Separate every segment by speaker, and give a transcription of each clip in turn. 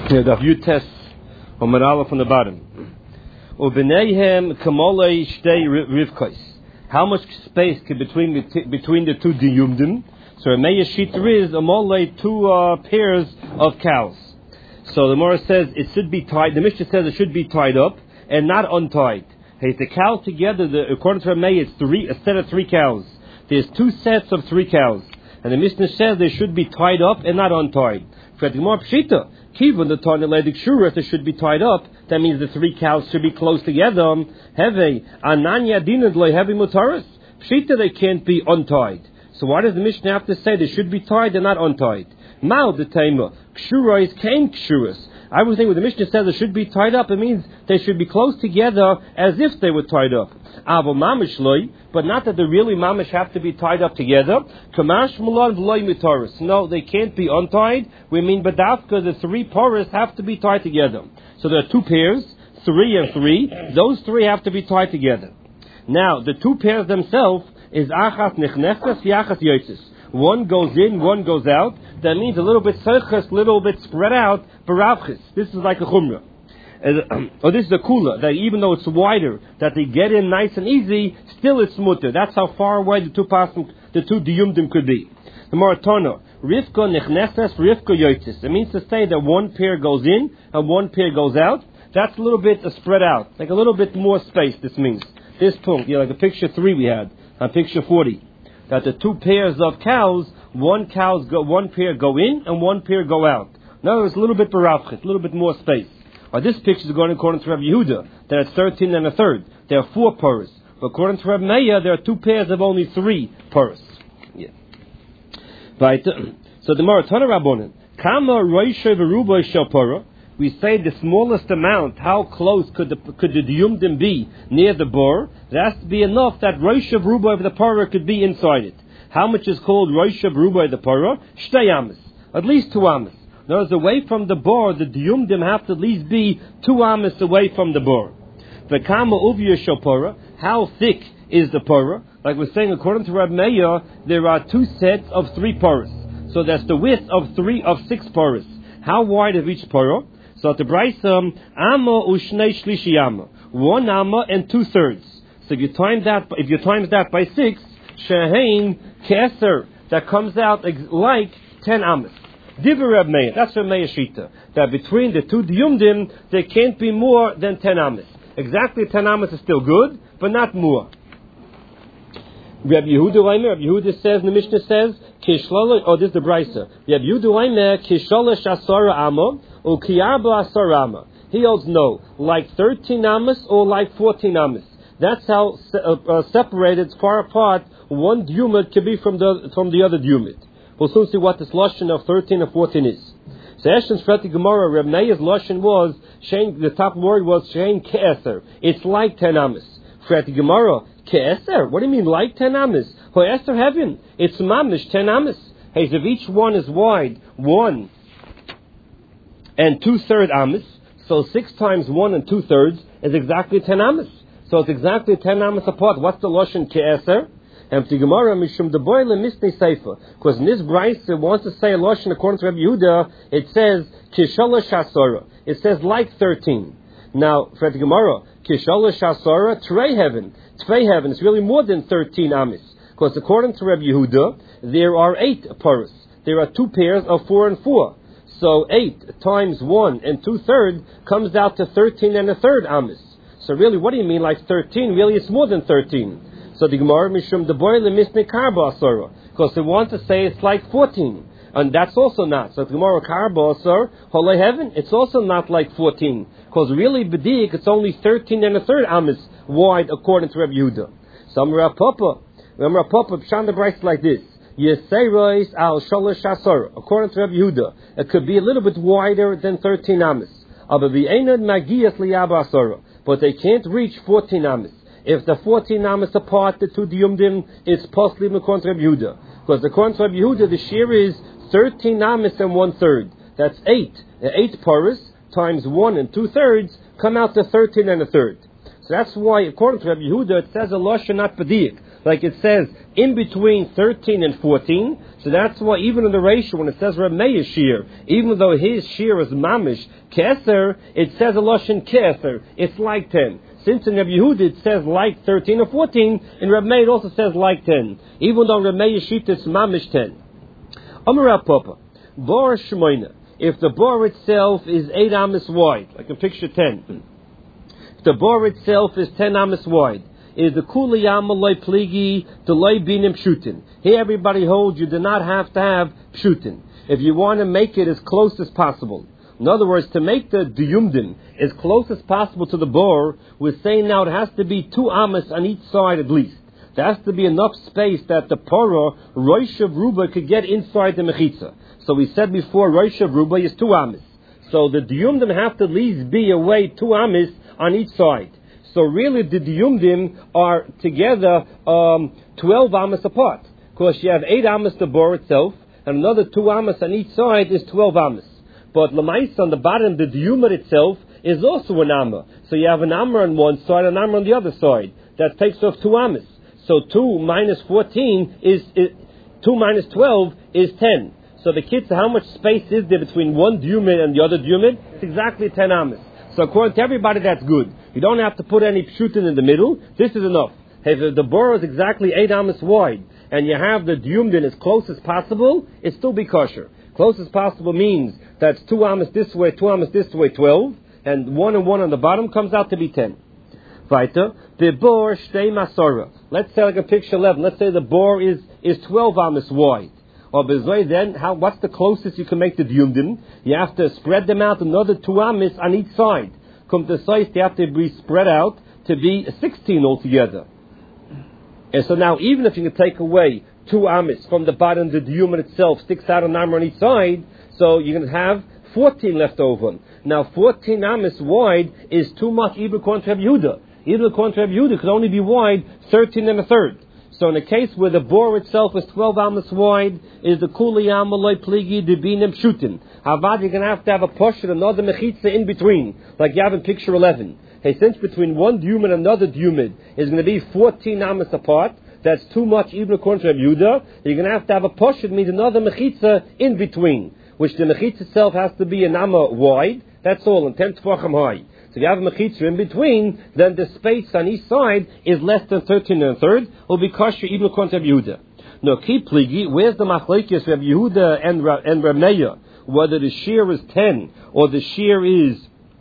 Speaker 1: The Yutes Omar Aleph from the bottom. Ubeneihem kamolei shtei rivkos. How much space between the two diyumdim? So a meya shiter is amolei two pairs of cows. So the Gemara says it should be tied. The Mishnah says it should be tied up and not untied. Hey, the cows together, according to Rameh, it's a set of 3 cows. There's 2 sets of 3 cows, and the Mishnah says they should be tied up and not untied. For the Gemara Pshita, Kivon the Tarnaledik Shura, they should be tied up. That means the 3 cows should be close together. Heve Ananya Dinadle Heavy Mutaris. Pshita, they can't be untied. So why does the Mishnah have to say they should be tied and not untied? Mal the Tema Kshura is came Kshuras. I was thinking when the Mishnah says they should be tied up, it means they should be close together as if they were tied up. Avo mamish loy, but not that the really mamish have to be tied up together. Kamash mulan v'loy mitaris. No, they can't be untied. We mean badafka, the 3 paras have to be tied together. So there are 2 pairs, 3 and 3. Those 3 have to be tied together. Now, the 2 pairs themselves is achas nechnefes v'achas yotzes. One goes in, one goes out. That means a little bit seiches, little bit spread out, baravchis. This is like a chumrah. Or this is a kula, that even though it's wider, that they get in nice and easy, still it's mutter. That's how far away the 2 diyumdim could be. The Maratona, Rivka nechneses, Rivka yotzis. It means to say that 1 pair goes in and 1 pair goes out. That's a little bit spread out, like a little bit more space. This means this point, like the picture 3 we had on picture 40. That the 2 pairs of cows, 1 pair go in and 1 pair go out. Now it's a little bit baravchit, a little bit more space. Or this picture is going according to Rabbi Yehuda, that it's 13 and a third. There are 4 paras. But according to Rabbi Meir, there are 2 pairs of only 3 paras. Yeah. Right. So the Maratana Rabbonin, Kama Roisha Veruba Shel we say the smallest amount, how close could the diyumdim be near the bor? There has to be enough that Rosh of Ruba of the Parah could be inside it. How much is called Rosh of Ruba of the Parah? Shtei amas, at least 2 amas. In other words, away from the bor, the diyumdim have to at least be 2 amas away from the bor. The kama uvya shel parah, how thick is the parah? Like we're saying, according to Rabbi Meir, there are 2 sets of 3 paras. So that's the width of 6 paras. How wide of each parah? So the Braisa, Amma ushnei shlishi amma, 1 amma and 2/3. So if you times that by 6, shehein keser, that comes out like 10 ammas. Divrei Reb Meir, that's Reb Meir shita, that between the 2 diyumdim there can't be more than 10 ammas. Exactly 10 ammas is still good, but not more. Reb Yehuda says, the Mishnah says, this is the Braisa. Reb Yehuda kisholosh asara amma. He holds no, like 13 amas or like 14 amas. That's how separated, far apart, 1 diyumid can be from the other diyumid. We'll soon see what this lashon of 13 and 14 is. So Eshen's Freti Gemara, Reb Meir's lashon was, the top word was shein ke'eser. It's like 10 amas. Freti Gemara, ke'eser? What do you mean like 10 amas? Ho'eser heaven. It's mamish 10 amas. Hey, so if each one is wide, 1 and 2/3 amas, so 6 times 1 and 2/3 is exactly 10 amas. So it's exactly 10 amas apart. What's the lashon ke'eser? And the Gemara mishum deboyle misnei seifa, because in this brayse it wants to say a lashon according to Rabbi Yehuda. It says kisholosh hasora. It says like 13. Now for the Gemara, kisholosh hasora trei heaven. It's really more than 13 amas, because according to Rabbi Yehuda there are 8 paras. There are 2 pairs of 4 and 4. So 8 times 1 and 2/3 comes out to 13 and a third amas. So really, what do you mean like 13? Really, it's more than 13. So the Gemara mishum deboyle misnei karba asara, because they want to say it's like 14, and that's also not. So the Gemara karba asar holei heaven, it's also not like 14, because really bedik it's only 13 and a third amas wide according to Rabbi Yehuda. So Rav Papa pshan the brayse like this. Yeserois al sholosh asara. According to Rabbi Yehuda, it could be a little bit wider than 13 amas. But they can't reach 14 amas. If the 14 amas apart, the 2 diyumdim, it's possibly according to Rabbi Yehuda. Because according to Rabbi Yehuda, the shear is 13 amas and 1/3. That's 8. The 8 paras times 1 and 2/3 come out to 13 and a third. So that's why, according to Rabbi Yehuda, it says a lashon not pediyik. like it says, in between 13 and 14. So that's why even in the ratio, when it says Reb Meir's shear, even though his shear is mamish keser, it says a lashon keser. It's like 10. Since in Reb Yehuda it says like 13 or 14, in Reb Meir it also says like 10. Even though Reb Meir's sheet is mamish 10. Amar Rav Papa, Bor Shmoina. If the bor itself is 8 amas wide, like in picture 10. If the bor itself is 10 amas wide, is the kula yama loy pligi to loy binim pshutin. Here everybody holds you do not have to have pshutin. If you want to make it as close as possible. In other words, to make the diyumdim as close as possible to the bor, we're saying now it has to be 2 amas on each side at least. There has to be enough space that the poro, Rosh of Ruba, could get inside the mechitza. So we said before, Rosh of Ruba is 2 amas. So the diyumdim have to at least be away 2 amas on each side. So really the diyumdim are together 12 amas apart. Because you have 8 amas the bor itself, and another 2 amas on each side is 12 amas. But Lamais on the bottom, the diyumah itself is also an amma. So you have an amma on one side and an amma on the other side. That takes off 2 amas. So 2 minus 14 is 2 minus 12 is 10. So the kids, how much space is there between one diyumid and the other diyumid? It's exactly 10 amas. So according to everybody, that's good. You don't have to put any pshutin in the middle. This is enough. If the bor is exactly 8 amas wide, and you have the diyumdin as close as possible, it still be kosher. Close as possible means that's 2 amas this way, 2 amas this way, 12, and 1 and 1 on the bottom comes out to be 10. Weiter, the bor shtei masora. Let's say like a picture 11. Let's say the bor is 12 amas wide. Or bezoi, then what's the closest you can make the diyumdim? You have to spread them out another 2 amas on each side. Come to size, they have to be spread out to be 16 altogether. And so now, even if you can take away 2 amas from the bottom, the diyumin itself sticks out an amma on each side, so you're going to have 14 left over. Now, 14 amas wide is too much, even according to Reb Yehuda. Even according to Reb Yehuda, could only be wide 13 and a third. So in a case where the bor itself is 12 amas wide, is the kuli amaloi pligi debinim shutin. Havad, you're going to have a push and another mechitza in between, like you have in picture 11. Hey, since between one diyumid and another diyumid is going to be 14 amas apart, that's too much even according to Reb Yehuda. You're going to have a push, it means another mechitza in between, which the mechitza itself has to be an amma wide, that's all, and 10 tefachim high. So if you have a mechitza in between, then the space on each side is less than 13 and a third, will be kosher even according to Reb Yehuda. Now, keep pligi, where's the machlekes Reb Yehuda and Reb Meir? Whether the shear is 10 or the shear is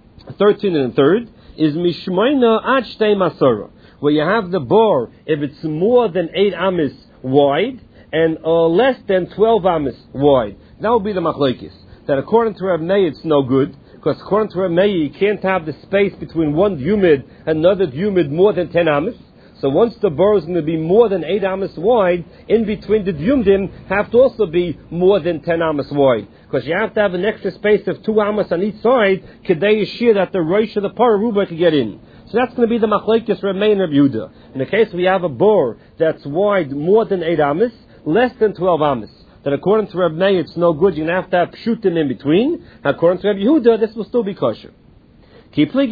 Speaker 1: 13 and a third, is mishmoina ad shtei masora. Where you have the bor, if it's more than 8 amas wide and less than 12 amas wide, that will be the machlekes. That according to Reb Meir, it's no good. Because according to Reb Meir, you can't have the space between one diyumid and another diyumid more than 10 amas. So once the bor is going to be more than 8 amas wide, in between the diyumdim have to also be more than 10 amas wide. Because you have to have an extra space of 2 amas on each side, kedei yishir that the rosh of the pararuba can get in. So that's going to be the machlekes Reb Meir and Reb Yehuda. In the case we have a bor that's wide more than 8 amas, less than 12 amas. That according to Reb Meir it's no good, you're going to have pshutim in between. According to Reb Yehuda, this will still be kosher. According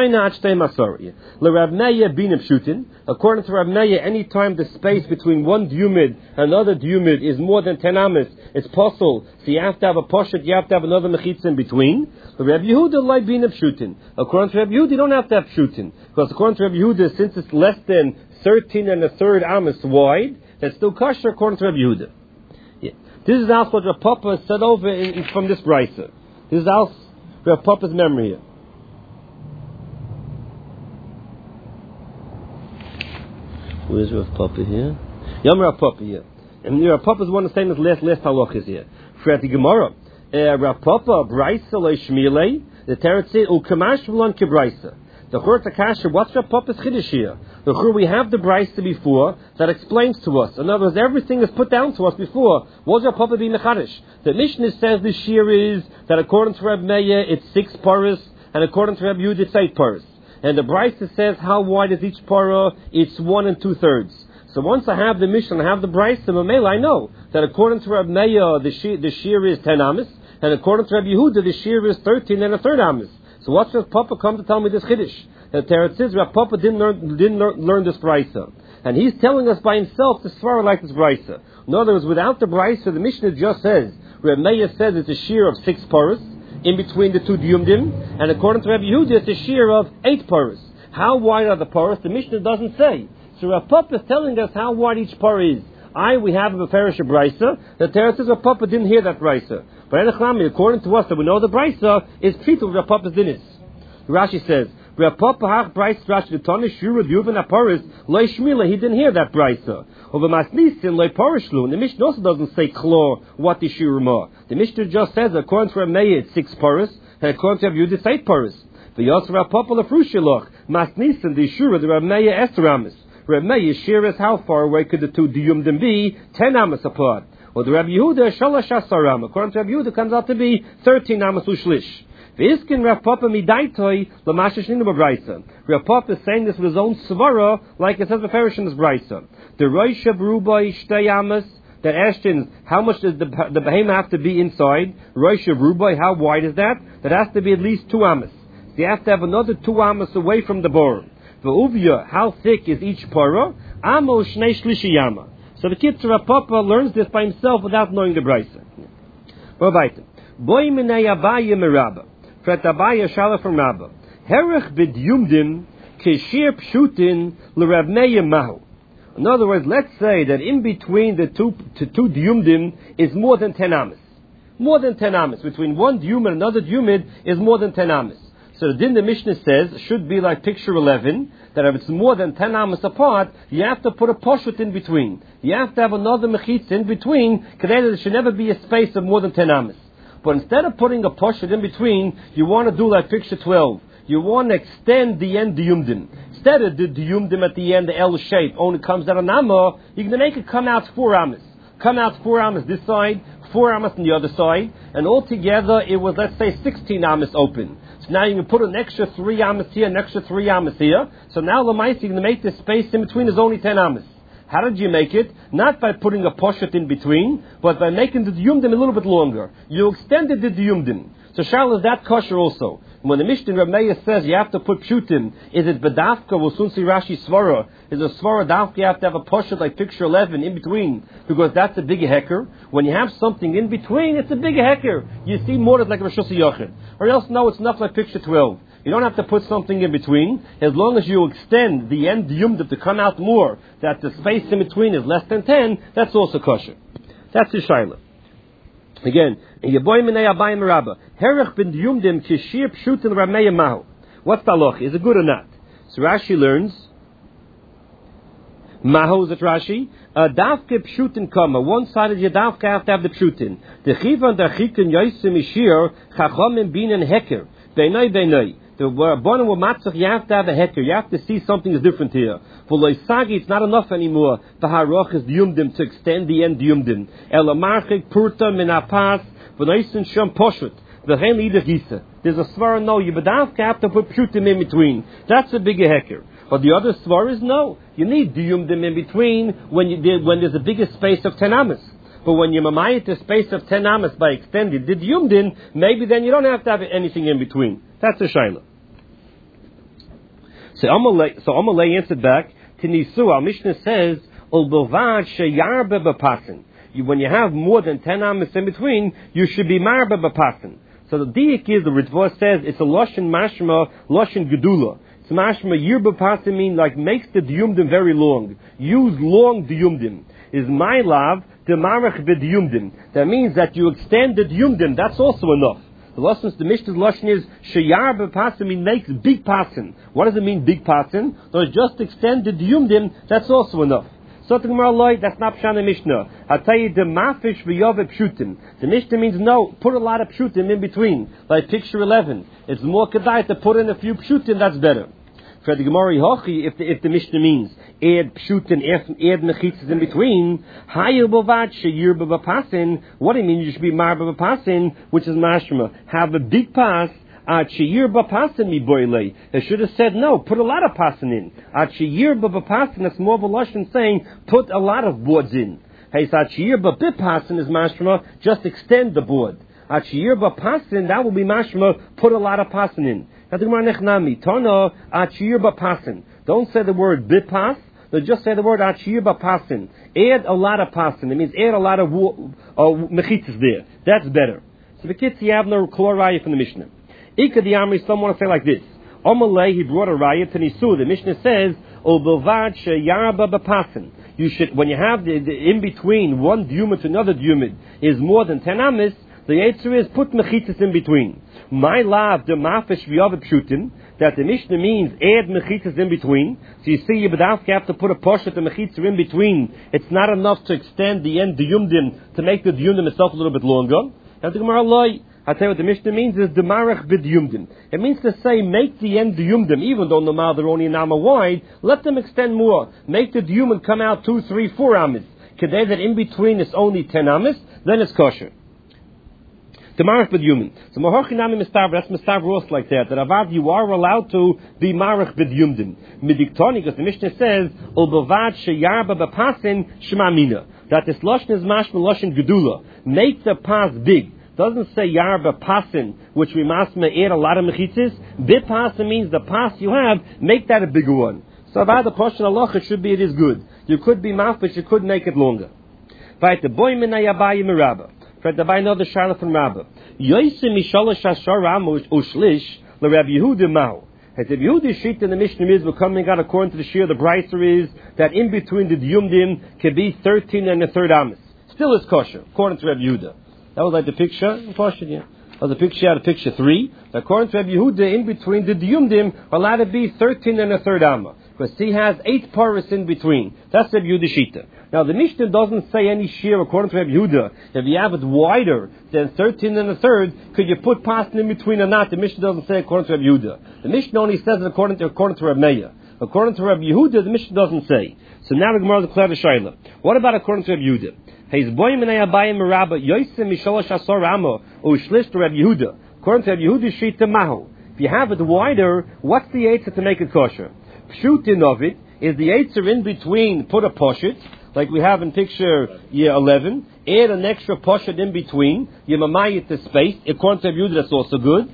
Speaker 1: to Reb Meir, any time the space between one diyumid and another diyumid is more than 10 amas, it's possible. So you have to have a poshet, you have to have another mechitza in between. Reb Yehuda like being a pshutin. According to Reb Yehuda, you don't have to have pshutin. Because according to Reb Yehuda, since it's less than 13 and a third amas wide, that's still kosher according to Reb Yehuda. Yeah. This is also what Rav Papa said over from this brisa. This is also Rav Papa's memory here. Where's Rav Papa here? Yom Rav Papa here. And Rav Papa is one of the same as last halachas here. For the Gemara, Rav Papa, Braisa Leishmile, the Teretz says, Ukamash V'lon Kebraisa. The Chur Takasha, what's Rav Papa's Chiddush here? The Chur, we have the Braisa before that explains to us. In other words, everything is put down to us before. What's Rav Papa being Mechadish? The Mishnah says this year is that according to Reb Meir, it's 6 paras, and according to Reb Yehuda, it's 8 paras. And the Braisa says how wide is each para? It's 1 2/3. So once I have the Mishnah, I have the Braisa, Mamela, I know that according to Reb Meir, the shear is 10 amas, and according to Reb Yehuda, the shear is 13 and a third amas. So what's does Papa come to tell me this Chiddush? that Teretz says Rav Papa didn't learn this brisa. And he's telling us by himself to swear like this brisa. In other words, without the brisa, the Mishnah just says, Rav Meir says it's a shear of 6 paras in between the 2 diyumdim, and according to Rabbi Yehuda, it's a shear of 8 paras. How wide are the paras? The Mishnah doesn't say. So Rav Papa is telling us how wide each par is. We have a Beferish brisa. The Teretz says Rav Papa didn't hear that brisa. But according to us, that we know the brisa is treated with Rav Papa's dinis. Rashi says, Rav Papa hach brisa Rashi the Tonish Shura Yuvan Aparis Loi Shmila. He didn't hear that brisa. Over Masnisin Loi Parishlu. And the Mishnah also doesn't say Klor what the Shura Ma. The Mishnah just says according to Rav Meir it's 6 paras, and according to Rav Yehuda it's 8 paras. The Yosef Rav Papa Lefrushilach Masnisin the Shura the Rav Meir Esteramis. Rav Meir share is how far away could the 2 diyumdim be? 10 amas apart. Or the Rabbi Yehuda Shalosh Asaram. According to Rabbi Yehuda, comes out to be 13 amas ushlish. V'iskin Rav Papa midaitoi l'masha shninu b'braisa. Rav Papa is saying this with his own svara, like it says beferish in this braisa. The roisha bruboi shtei amas. That Ashton, how much does the behemoth have to be inside? Roisha bruboi, how wide is that? That has to be at least 2 amas. So you have to have another 2 amas away from the bor. The uvya, how thick is each para? Amo shnei shlishi yama. So the Kitzur Rav Papa learns this by himself without knowing the brisa. Boy minei Abaye merabba. Fret Abaye shala from Rabba. Herech b'dyumdim keshir pshutin l'Rav Meir mahu. In other words, let's say that in between the two dyumdim is more than 10 amas. More than 10 amas. Between one dyum and another dyumid is more than 10 amas. So the din the Mishnah says should be like picture 11, that if it's more than 10 amas apart, you have to put a poshut in between. You have to have another mechitza in between, because there should never be a space of more than 10 amas. But instead of putting a poshut in between, you want to do like picture 12. You want to extend the end diyumdim. Instead of the diyumdim at the end, the L shape only comes out an amma, you're going to make it come out 4 amas. Come out 4 amas this side, 4 amas on the other side, and altogether it was, let's say, 16 amas open. So now you can put an extra 3 amas here, an extra 3 amas here. So now the mice, you're going to make the space in between is only 10 amas. How did you make it? Not by putting a poshet in between, but by making the diyumdim a little bit longer. You extended the diyumdim. So Shal, is that kosher also? When the Mishnah Rav Meir says you have to put pshutim, is it bedafka, we'll soon see Rashi svara. Is a svara dafka, you have to have a poshet like picture 11 in between, because that's a bigger hecker. When you have something in between, it's a bigger hecker. You see more like Rosh Hashanah. Or else, no, it's enough like picture 12. You don't have to put something in between. As long as you extend the end yumdim to come out more, that the space in between is less than 10, that's also kosher. That's the shaila. Again, Yeboy minei Abaye merabba. Herech ben yumdim kishir pshutin Rav Meir mahu. What's the halacha? Is it good or not? So Rashi learns, mahu is it Rashi? Davke pshutin kama. One side of your davke have to have the pshutin. The chiva and the chikin yoisim ishir chachamim binen heker. Beinoi beinoi. The Rabbanan were matzach, you have to have a heker. You have to see something is different here. For loisagi, it's not enough anymore. The haroch is diyumdim, to extend the end diyumdim. Elamarchik purta min apas v'noisen sham poshut. V'chein lider gisa. There's a svara no. You have to put pshutim in between. That's a bigger heker. But the other svara is no. You need diyumdim in between when there's a bigger space of 10 amas. But when you mamayit the space of 10 amas by extended the diyumdim, maybe then you don't have to have anything in between. That's a shayla. So Amalei answered back to Nisu. Our Mishnah says, when you have more than 10 amas in between, you should be marba b'pasin. So the diik is, the Ritva says, it's a loshin mashma, loshin gedula. It's mashma yir b'pasin mean like makes the diyumdim very long. Use long diyumdim. Is my love the marach b'diyumdim. That means that you extend the diyumdim. That's also enough. The Mishnah's lashon is sheyar b'pasin mean makes big pasin. What does it mean big pasin? So it's just extend the diyumdim. That's also enough. So the Gemara loy, that's not pshan Mishnah. I'll tell you the mafish v'yove pshutim. The Mishnah means no, put a lot of pshutim in between, like picture 11. It's more kedai to put in a few pshutim. That's better. For the Gemara hochi, if the Mishnah means add pshutim, add mechitzas in between, hayir b'vad sheyir b'pasin. What do you mean? You should be marba b'pasin, which is mashma. Have a big pass. Sheyir b'pasin mi boile. They should have said no. Put a lot of pasin in. Sheyir b'pasin. That's more of a lashon saying put a lot of boards in. Hey, sheyir b'pasin is mashma. Just extend the board. Sheyir b'pasin, that will be mashma. Put a lot of pasin in. Don't say the word bipas. They just say the word achir bapasin. Add a lot of pasin. It means add a lot of mechitzas there. That's better. So the kids you have no clear raya from the Mishnah. Ika the Amri, some want to say like this. Omalei, he brought a raya to Nisu. The Mishnah says, Obelvad sheyarba bapasin. You should, when you have the in between one diumid to another diumid is more than 10 amis, the answer is put mechitzas in between. My love, the mafish v'yav pshutin, that the Mishnah means add mechitzas in between. So you see, you have to put a portion of the mechitzah in between. It's not enough to extend the end diyumdim to make the diyumdim itself a little bit longer. And the Gemara loy, I tell you what the Mishnah means is demarach b'diyumdim. It means to say make the end diyumdim, even though normal they're only an amma wide, let them extend more. Make the diyumdim come out 2, 3, 4 amis. Kedei that in between is only 10 amis, then it's kosher. The marach b'dyumin. So mahorchinami mistav, that's mistav roast like that. That avad you are allowed to be marach b'dyumdim. Midiktoni, because the Mishnah says ulbavad sheyarba b'pasin shemamina. That this lashon is mashma lashon gedula. Make the pas big. Doesn't say yarba pasin, which we masma add a lot of mechitzis. Bipasin means the pas you have, make that a bigger one. So about the portion of Allah, it should be it is good. You could be maf, but you could make it longer. Right, the boy minayabayi miraba. For the by another Charlotte from Rabba. Yoisim mishalosh hasharam ushlish l'Rabbi Yehuda mao. As the Yehuda sheet in the Mishnah is becoming out according to the shir, the Braiser is that in between the diyumdim can be 13 and a third amis. Still is kosher, according to Rabbi Yehuda. That was like the picture. Yeah. That was the picture out of picture 3. According to Rabbi Yehuda, in between the diyumdim are allowed to be 13 and a third amma. Because he has 8 paras in between. That's Rabbi Yehuda shita. Now the Mishnah doesn't say any shear according to Rabbi Yehuda. If you have it wider than 13 and a third, could you put pasin in between or not? The Mishnah doesn't say according to Rabbi Yehuda. The Mishnah only says it according to Rabbi Meir. According to Rabbi Yehuda, the Mishnah doesn't say. So now the Gemara declared a shayla. What about according to Rabbi Yehuda? He's boy minay abayim merabba yoisem misholosh asor amo ushlish to Rabbi Yehuda. According to Rabbi Yehuda, shita mahu. If you have it wider, what's the eitzah to make it kosher? Pshutin of it is the eitzah in between. Put a poshit, like we have in picture year 11. Add an extra poshit in between. You mamayit the space. According to Rabbi Yehuda, that's also good.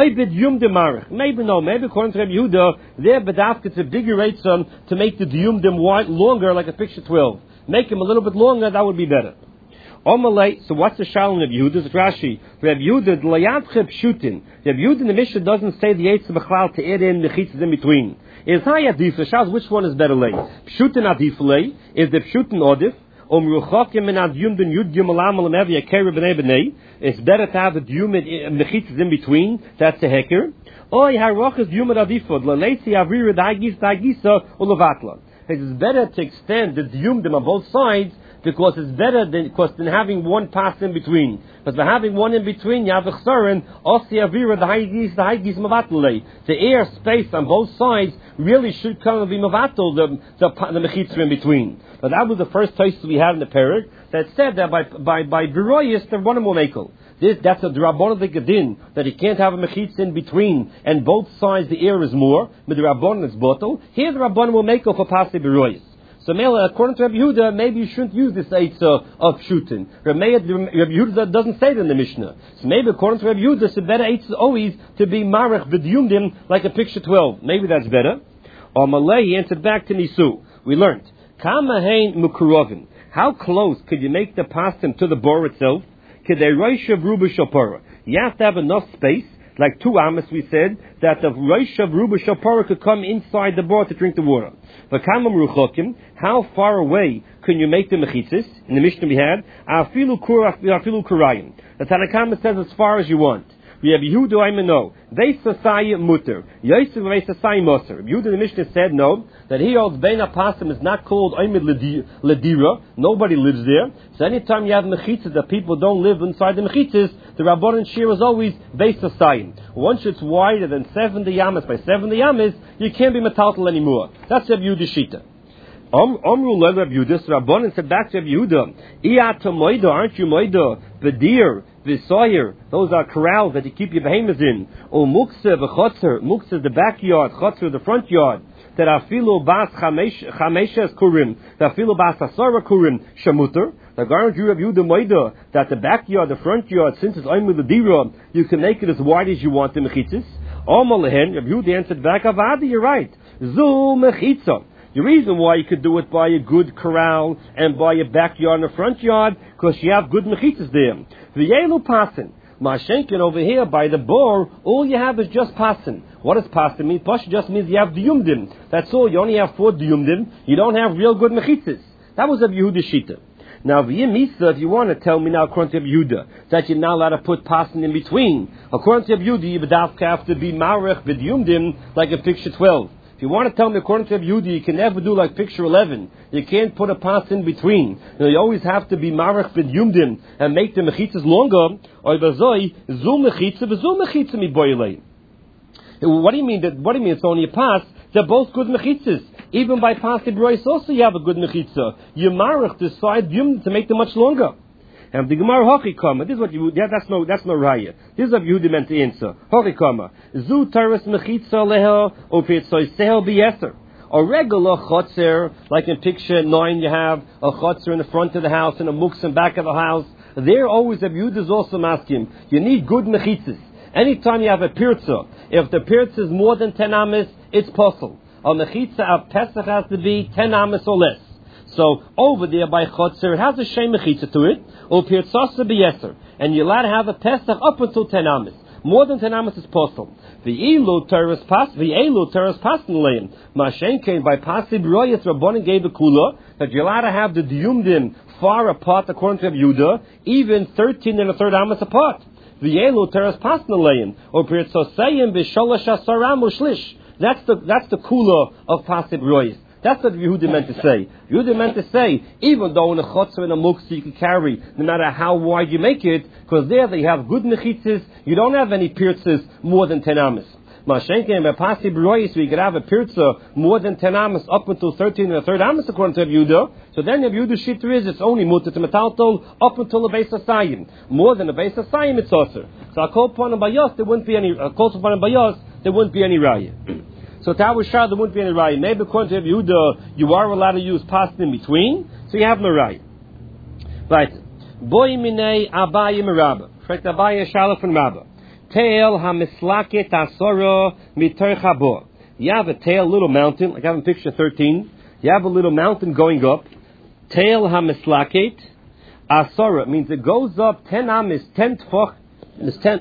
Speaker 1: Maybe no. Maybe according to Rabbi Yehuda, there bedafka it's a bigger eitzah to make the diyumdim wide longer, like a picture 12. Make him a little bit longer, that would be better. Omalei, so what's the shalom of Yehuda? It's Rashi. Rabbi Yehuda, l'yadche pshutin. Rabbi Yehuda in the Mishnah doesn't say the eitzah b'chlal to add in the chitzas in between. Is hayadif, the shal, which one is better lay? Pshutin adif lay, is the pshutin odif, umruchakim min ad yumdin yud yumalam alamev yakir b'nei b'nei. It's better to have the yumid, the chitzas in between, that's the heker. Oy haroch is yumid adifod, l'leitzi avrir da'agisa ulevatla. It's better to extend the diyumdim on both sides because it's better than having one pass in between. Because by having one in between, you have a chsarin, osi avira, the haigis mavatle. The air space on both sides really should come and be mavatel, the mechitza in between. But that was the first place we had in the parak that said that by biroyis, the one more makel. That's a Rabban of the Gedin, that he can't have a mechitz in between, and both sides the air is more, but the Rabban is bottle. Here the Rabban will make up for Pasi Beroyes. So according to Rabbi Yehuda, maybe you shouldn't use this eitzah of shooting. Rabbi Yehuda doesn't say it in the Mishnah. So maybe according to Rabbi Yehuda, it's a better eitzah always to be marach b'diyumdim, like a picture 12. Maybe that's better. Or Malay, he answered back to Nisu. We learned, Kama hein mukurovin. How close could you make the pastim to the bor itself? You have to have enough space, like 2 amas we said, that the Rosh of Ruba Shapara could come inside the bar to drink the water. But how far away can you make the mechitzis? In the Mishnah we had, Afilu Kurayim. The Tanakama says as far as you want. We have Yehuda Aimano. Veisasai mutter. Yosef Veisasai moser. Yehuda the Mishnah said no, that he holds Beina Pasim is not called Aimid Ledira. Nobody lives there. So anytime you have mechitzas that people don't live inside the mechitzas, the Rabbanan Shir is always Veisasai. Once it's wider than 70 yamas by 70 yamas, you can't be metaltal anymore. That's Rabbi Yehuda Shita. Omru le Rabbi Yehuda, Rabbanan said back to Rabbi Yehuda, Iyata moida, aren't you moida? Bedir, Visoyer, those are corrals that you keep your behemoths in. O mukse v'chotzer, mukse is the backyard, chotzer the front yard. That afilu bas chameshes kurim, that afilu bas asara kurim shamuter. The garment you have Yehuda moida, that the backyard, the front yard, since it's oimid l'dira, you can make it as wide as you want the mechitzis. Omalehen, Rabbi Yehuda answered back, Avadi, you're right. Zu mechitza. The reason why you could do it by a good corral and by a backyard and a front yard, because you have good mechitzas there. V'yelu pasin. Mashenkin over here by the bore, all you have is just pasin. What does pasin mean? Pasin just means you have diyumdim. That's all. You only have 4 diyumdim. You don't have real good mechitzas. That was a Yehuda shita. Now, v'yimisa, if you want to tell me now, according to Yehuda, that you're not allowed to put pasin in between, according to Yehuda, you would have to be marech b'diyumdim, like in picture 12. If you want to tell me according to Yehuda, you can never do like picture 11. You can't put a pass in between. You always have to be marach vid yumdim and make the mechitzas longer. Or bazoi zu mechitza v'zu mechitza mi boilei. What do you mean? What do you mean? It's only a pass. They're both good mechitzas. Even by pass brois also you have a good mechitza. You marach decide yumdim to make them much longer. And the Gemara Hochikama, this is what you, that's no raya. This is what Yehuda meant to answer. Hochikama, zu taras mechitza leha, or pitzoi sehel biyeser. A regular chotzer, like in picture 9 you have a chotzer in the front of the house and a muksa in the back of the house. There always, Yehuda is also asking, you need good mechitzas. Anytime you have a pirza, if the pirza is more than 10 amis, it's possible. A mechitza of Pesach has to be 10 amis or less. So over there by Chotzer, it has a shem mechitza to it, or pirtzasa b'yeser, and you're allowed to have a Pesach up until 10 amis. More than 10 amis is possible. V'elu teres pasin leim. Mashen came by pasib royas rabbanon gave the kula that you're allowed to have the diyumdim far apart according to Yehuda, even 13 and a third amis apart. V'elu teres pasin leim, or pirtzasayim b'sholosh asaram u'shlish. That's the kula of pasib royas. That's what Yehuda meant to say. Yehuda meant to say, even though in a chotzer and a muktzah you can carry, no matter how wide you make it, because there they have good mechitzas, you don't have any pirtzas more than 10 amas. Mashenke and Pasi Brois, we could have a pirza more than 10 amas up until 13 and a third amas according to Yehuda. So then Yehuda's shitr is, it's only mutter to metaltol up until the base of Sayim. More than the base of Sayim, it's also. So I call upon a bayos, there wouldn't be any, raya. So Tawashar, there wouldn't be any raya. Maybe according to Yehuda, you are allowed to use pasta in between, so you have no raya. Right. Boy minei Abaye merabba. Correct, Abaye shalaf and rabba. Tail hamislaket asora mitoich bo. You have a tail, little mountain, like I have in picture 13. You have a little mountain going up. Tail hamislaket asora means it goes up 10 amis, 10 tfoch. It's 10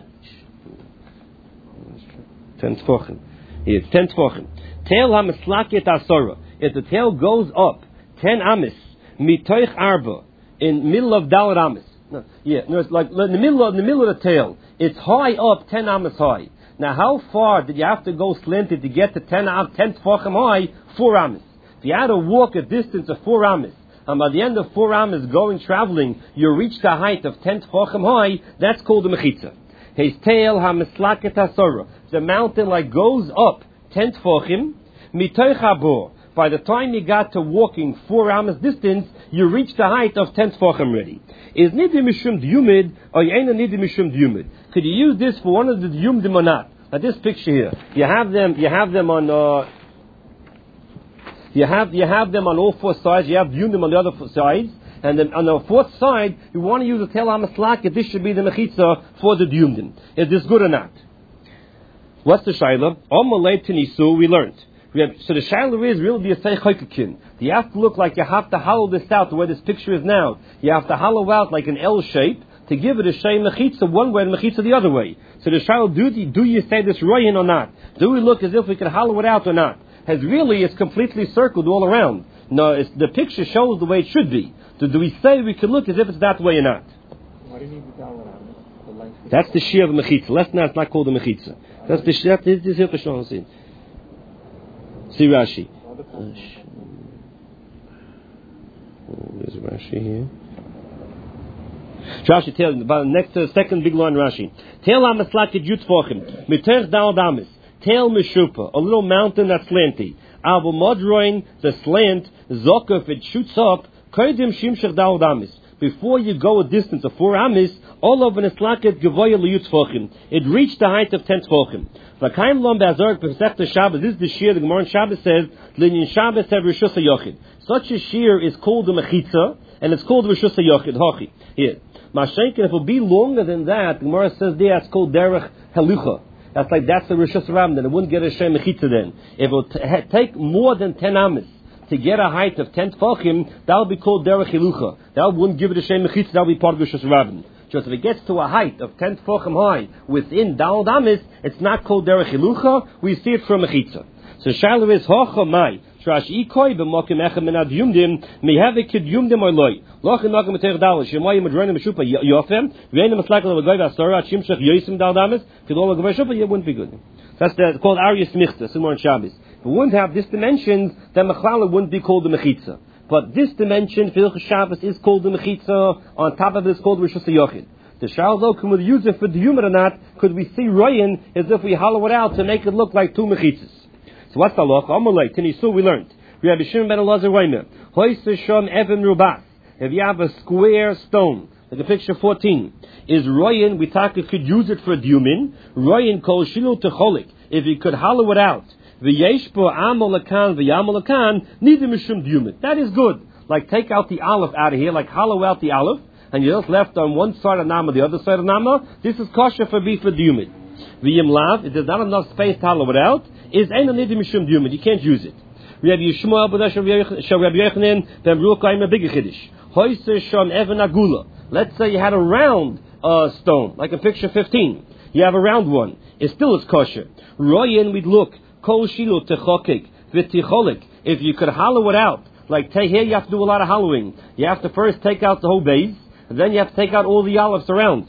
Speaker 1: tfochen. It's 10 tfochen. Tail hamislaket asora. If the tail goes up 10 amis, mitoich arba, in middle of dalet amis. It's like in the middle of the tail. It's high up, 10 amas high. Now, how far did you have to go slanted to get to 10 tefachim high? 4 amas. If you had to walk a distance of 4 amas, and by the end of 4 amas traveling, you reach the height of 10 tefachim high, that's called a mechitza. His tail, hamislaket hasora. The mountain like goes up 10 tefachim, mitoich habor. By the time you got to walking 4 amas distance, you reach the height of 10 tefachim already. Is nidi mishum diyumid or yena nidi mishum diyumid? Could you use this for one of the diyumdim or not? Like this picture here, you have them on all 4 sides. You have diyumdim on the other 4 sides, and then on the 4th side, you want to use a tel hamaslak. This should be the mechitza for the diyumdim. Is this good or not? What's the shayla? Omalei tenisu, we learned. So the shayla is really a seichaykakin. You have to look like you have to hollow this out to where this picture is now. You have to hollow out like an L shape to give it a shay mechitza one way and mechitza the other way. So the shayla, do you say this royin or not? Do we look as if we can hollow it out or not? As really it's completely circled all around. No, the picture shows the way it should be. So do we say we can look as if it's that way or not?
Speaker 2: What do you need to tell around?
Speaker 1: That's the shear of the mechitza. Let's not, it's not called the mechitza. That's the shear. This is here to see. See Rashi. There's Rashi here. Rashi tells about the next second big line. Rashi. Tail hamaslaket yutfochim miterch dal damis. Tail mishupa, a little mountain that's slanty. Avo modroin, the slant zokah, if it shoots up. Kodim shimshach dal damis. Before you go a distance of 4 amis, all of an islaket gevoya liyutfochim. It reached the height of 10 tfochim. V'kaim lom be'azorek b'sechta Shabbos. This is the shear the Gemara in Shabbos says. L'nyin Shabbos have rishus hayochid. Such a shear is called the mechitza, and it's called rishus hayochid. Hochi. Here, Mashenkin. If it will be longer than that, the Gemara says there it's called derech halucha. That's the Rishus Ram. Then it wouldn't get a Shem Mechitza then. If it would take more than 10 amas to get a height of 10 tefachim, that would be called derech hilucha. That wouldn't give it a Shem Mechitza. That would be part of Rishus Ram. Just if it gets to a height of 10 tefachim high within Daled Amis, it's not called derech hilucha. We see it from Mechitza. So Shiloh is hocha mai. Trash ikoi b'mokim echem menad yumdim mehevekid yumdim oiloi. Lochin nakim etech dalish. Shemayim adrenim meshupa yofem. V'enim aslakal v'goy v'astora. Shimshach yoysim dal damis. Kidol v'goy shupa. It wouldn't be good. That's called Arius Michta. Simon and Shabbos. If we wouldn't have this dimension, then Mechlala wouldn't be called the Mechitza. But this dimension, Filch Shabbos, is called the Mechitza. On top of it, it's called Rishus HaYochid. The Shal, though, can we use it for the human or not? Could we see Royan as if we hollow it out to make it look like two Mechitzas? So what's the law? Amalei, Tinisu, we learned. We have Bishim ben Elazar Weimer. Hoyseshom Evan Rubas. If you have a square stone, like the picture 14, is Royan, we could use it for Dumin. Royan kol shilu techolik. If you could hollow it out. V'yeshpo amolakan v'yamolakan, neither mishum Dumin. That is good. Like take out the aleph out of here, like hollow out the aleph, and you're just left on one side of Nama, the other side of Nama. This is kosher for beef for Dumin. V'yim lav, if there's not enough space to hollow it out, is ain't a neither mishum Dumin. You can't use it. Rabbi Yishmael b'dash Rabbi Yochanan ben Ruchayim a bigger chiddush. Hoyser shon even agula. Let's say you had a round stone, like in picture 15. You have a round one. It still is kosher. Royan, we'd look kol shilu techokik v'ticholik. If you could hollow it out, like here you have to do a lot of hollowing. You have to first take out the whole base, and then you have to take out all the olives around.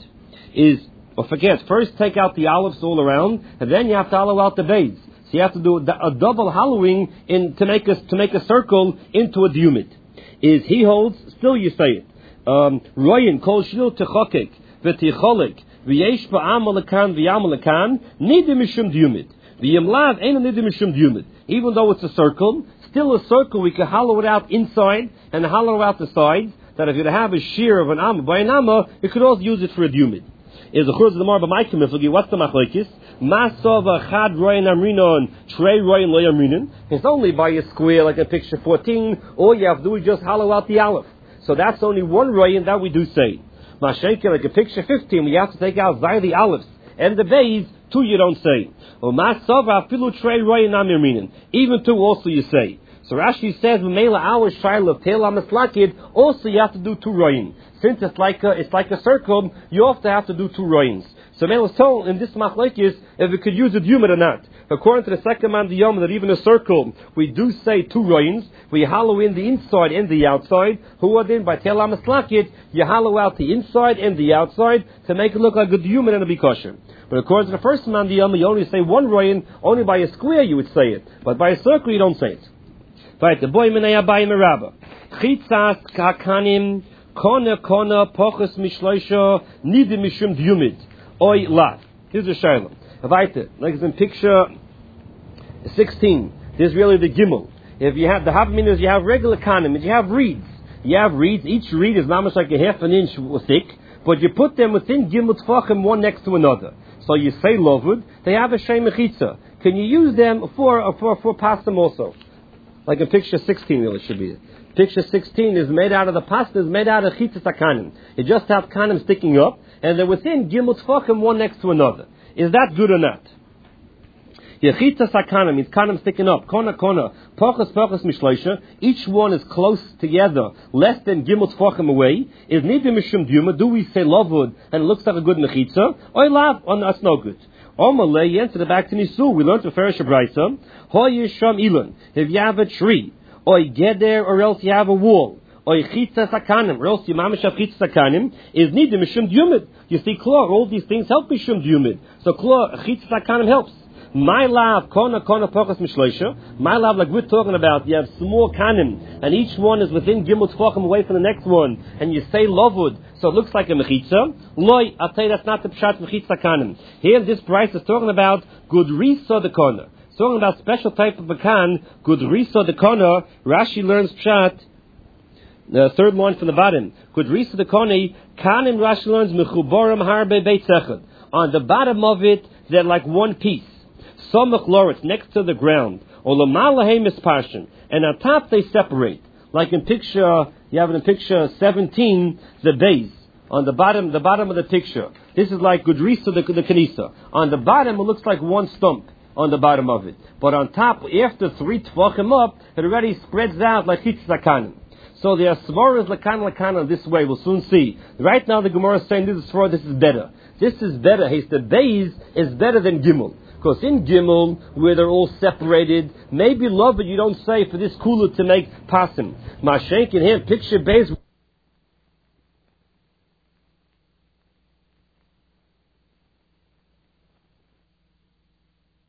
Speaker 1: First take out the olives all around, and then you have to hollow out the base. So you have to do a double hollowing to make a circle into a diumit. Is he holds? Still you say it. Royan kol shilu techokik v'ticholik v'yesh ba'amalakan v'yamalakan nida mishum diumit v'yimlav ain't nida mishum diumit. Even though it's a circle, still a circle. We can hollow it out inside and hollow out the sides. That if you have a shear of an amma by an amma, you could also use it for a diumit. Is the churz of the mar b'maikim iflagi? What's the machlokes? Masova chad royan amrinon trei royan lo amrinon. It's only by a square like in picture 14. All you have to do is just hollow out the aleph. So that's only one royan that we do say. Mashenke like in picture 15, we have to take out zay the olives and the bays. Two you don't say. Or masova afilu trei royan amrinon. Even two also you say. So Rashi says, "V'meila our shaila tela mislakid." Also, you have to do two royin. Since it's like a circle, you also have to do two royins. So Meila was told in this machlekes if we could use a diumit or not. According to the second man the yom that even a circle we do say two royins. We hollow in the inside and the outside. Who are then by tela mislakid? You hollow out the inside and the outside to make it look like a diumit and a bikosher. But according to the first man the yom, you only say one royin. Only by a square you would say it, but by a circle you don't say it. Right, the boy menaya bayim rabba. Chitzas kakanim kona pochus mishloisha nidim mishum diumid oy lat. Here's a shayla. Right, like it's in picture 16. There's really the gimel. If you have the havminas, you have regular kanim, and you have reeds. You have reeds. Each reed is not much like a half an inch thick, but you put them within gimel tfachim one next to another. So you say lovud. They have a shem mechitza. Can you use them for pastam also? Like in picture 16, really should be. Picture 16 is made out of the pasta, is made out of chitzas akanim. You just have kanim sticking up, and they're within gimel tfachim one next to another. Is that good or not? Chitzas akanim means kanim sticking up. Kona, pochus mishloisha. Each one is close together, less than gimel tfachim away. Is nidim mishum diuma? Do we say lovud and it looks like a good mechitza? Or lav? Oh, that's no good. Omalei, answer the back to Nisu. We learned to Ferish Abraisa. Hoyisham Ilan. If you have a tree, or get there, or else you have a wall, or chitzas akanim, or else you mamish have chitzas akanim, is nidim mishum diumid. You see, klor, all these things help mishum diumid. So klor, chitzas akanim helps. My love, kona pochas mishloisha. My love, like we're talking about, you have small kanim, and each one is within gimel tfachim away from the next one, and you say lovud, so it looks like a mechitza. Loi, I'll tell you that's not the pshat mechitza kanim. Here, this price is talking about good risa the kona. It's talking about special type of a kan, good risa the kona. Rashi learns pshat. The third line from the bottom. Good risa the koni. Kanim Rashi learns mechuborim harbe beit sechad. On the bottom of it, they're like one piece. Somach loritz next to the ground, or lamalahem isparshin, and on top they separate. Like in picture, you have it in picture 17, the base On the bottom of the picture. This is like Gudrisa, the Kanisa. On the bottom, it looks like one stump on the bottom of it. But on top, after 3 tvachim up, it already spreads out like Chitz Lakanim. So the Asvara is Lakan this way. We'll soon see. Right now, the Gemara is saying this is for, this is better. This is better. The Beis is better than Gimel. Because in Gimel, where they're all separated, maybe love it you don't say for this cooler to make pasim. Mashenk in here, picture Beis.